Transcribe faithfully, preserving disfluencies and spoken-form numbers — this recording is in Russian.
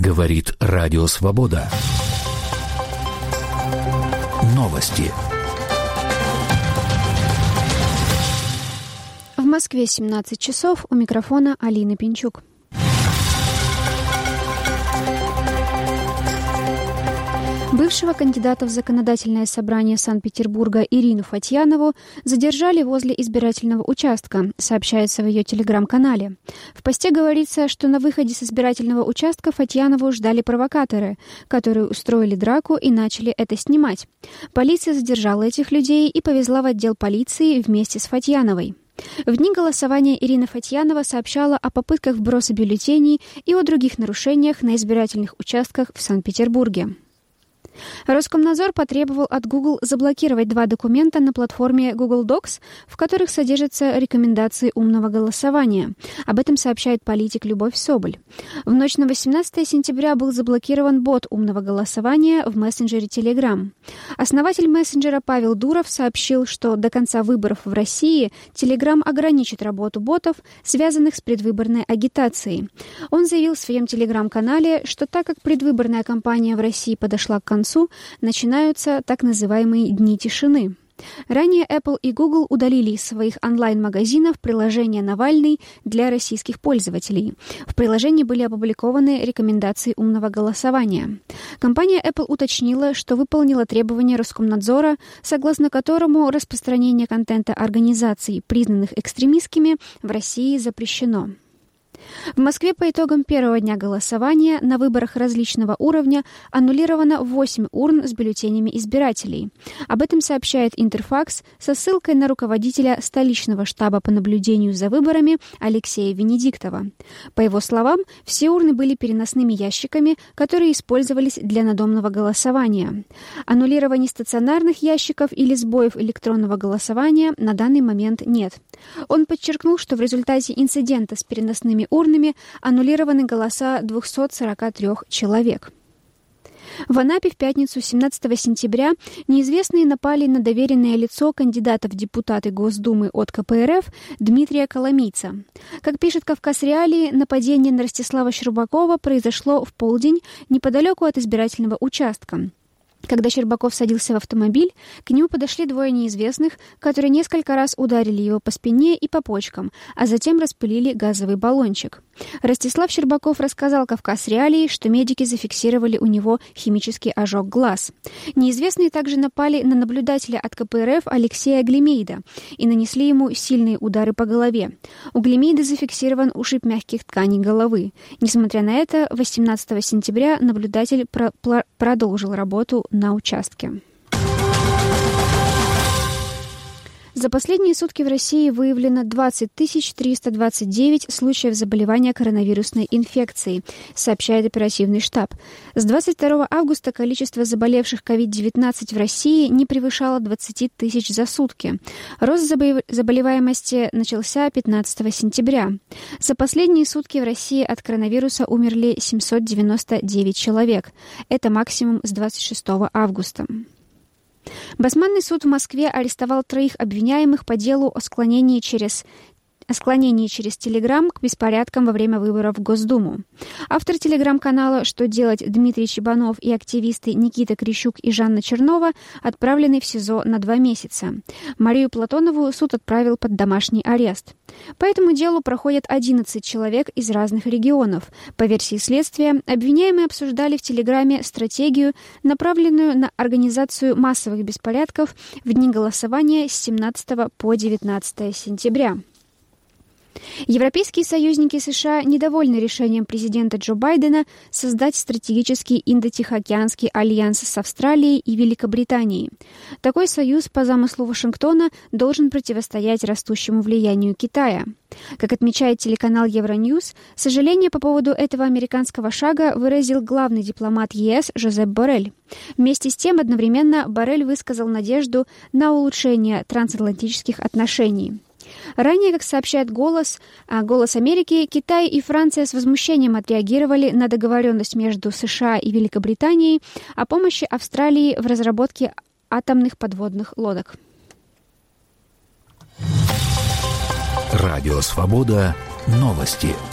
Говорит Радио Свобода. Новости. В Москве семнадцать часов. У микрофона Алина Пинчук. Бывшего кандидата в законодательное собрание Санкт-Петербурга Ирину Фатьянову задержали возле избирательного участка, сообщается в ее телеграм-канале. В посте говорится, что на выходе с избирательного участка Фатьянову ждали провокаторы, которые устроили драку и начали это снимать. Полиция задержала этих людей и повезла в отдел полиции вместе с Фатьяновой. В дни голосования Ирина Фатьянова сообщала о попытках вброса бюллетеней и о других нарушениях на избирательных участках в Санкт-Петербурге. Роскомнадзор потребовал от Google заблокировать два документа на платформе Google Docs, в которых содержатся рекомендации умного голосования. Об этом сообщает политик Любовь Соболь. В ночь на восемнадцатое сентября был заблокирован бот умного голосования в мессенджере Telegram. Основатель мессенджера Павел Дуров сообщил, что до конца выборов в России Telegram ограничит работу ботов, связанных с предвыборной агитацией. Он заявил в своем Telegram-канале, что так как предвыборная кампания в России подошла к концу, начинаются так называемые «дни тишины». Ранее Apple и Google удалили из своих онлайн-магазинов приложение «Навальный» для российских пользователей. В приложении были опубликованы рекомендации умного голосования. Компания Apple уточнила, что выполнила требования Роскомнадзора, согласно которому распространение контента организаций, признанных экстремистскими, в России запрещено. В Москве по итогам первого дня голосования на выборах различного уровня аннулировано восемь урн с бюллетенями избирателей. Об этом сообщает Интерфакс со ссылкой на руководителя столичного штаба по наблюдению за выборами Алексея Венедиктова. По его словам, все урны были переносными ящиками, которые использовались для надомного голосования. Аннулирования стационарных ящиков или сбоев электронного голосования на данный момент нет. Он подчеркнул, что в результате инцидента с переносными урнами аннулированы голоса двухсот сорока трёх человек. В Анапе в пятницу семнадцатого сентября неизвестные напали на доверенное лицо кандидата в депутаты Госдумы от ка пэ эр эф Дмитрия Коломийца. Как пишет «Кавказ Реалии», нападение на Ростислава Щербакова произошло в полдень неподалеку от избирательного участка. Когда Щербаков садился в автомобиль, к нему подошли двое неизвестных, которые несколько раз ударили его по спине и по почкам, а затем распылили газовый баллончик. Ростислав Щербаков рассказал «Кавказ Реалии», что медики зафиксировали у него химический ожог глаз. Неизвестные также напали на наблюдателя от ка пэ эр эф Алексея Глемейда и нанесли ему сильные удары по голове. У Глемейда зафиксирован ушиб мягких тканей головы. Несмотря на это, восемнадцатого сентября наблюдатель про- про- продолжил работу на участке. За последние сутки в России выявлено двадцать тысяч триста двадцать девять случаев заболевания коронавирусной инфекцией, сообщает оперативный штаб. С двадцать второго августа количество заболевших ковид девятнадцать в России не превышало двадцать тысяч за сутки. Рост заболеваемости начался пятнадцатого сентября. За последние сутки в России от коронавируса умерли семьсот девяносто девять человек. Это максимум с двадцать шестого августа. Басманный суд в Москве арестовал троих обвиняемых по делу о склонении через о склонении через Телеграм к беспорядкам во время выборов в Госдуму. Автор телеграм-канала «Что делать» Дмитрий Чебанов и активисты Никита Крищук и Жанна Чернова отправлены в СИЗО на два месяца. Марию Платонову суд отправил под домашний арест. По этому делу проходят одиннадцать человек из разных регионов. По версии следствия, обвиняемые обсуждали в Телеграме стратегию, направленную на организацию массовых беспорядков в дни голосования с семнадцатого по девятнадцатое сентября. Европейские союзники США недовольны решением президента Джо Байдена создать стратегический Индо-Тихоокеанский альянс с Австралией и Великобританией. Такой союз, по замыслу Вашингтона, должен противостоять растущему влиянию Китая. Как отмечает телеканал Евроньюз, сожаление по поводу этого американского шага выразил главный дипломат е эс Жозеп Боррель. Вместе с тем, одновременно Боррель высказал надежду на улучшение трансатлантических отношений. Ранее, как сообщает «Голос», «Голос Америки», Китай и Франция с возмущением отреагировали на договоренность между США и Великобританией о помощи Австралии в разработке атомных подводных лодок. Радио «Свобода». Новости.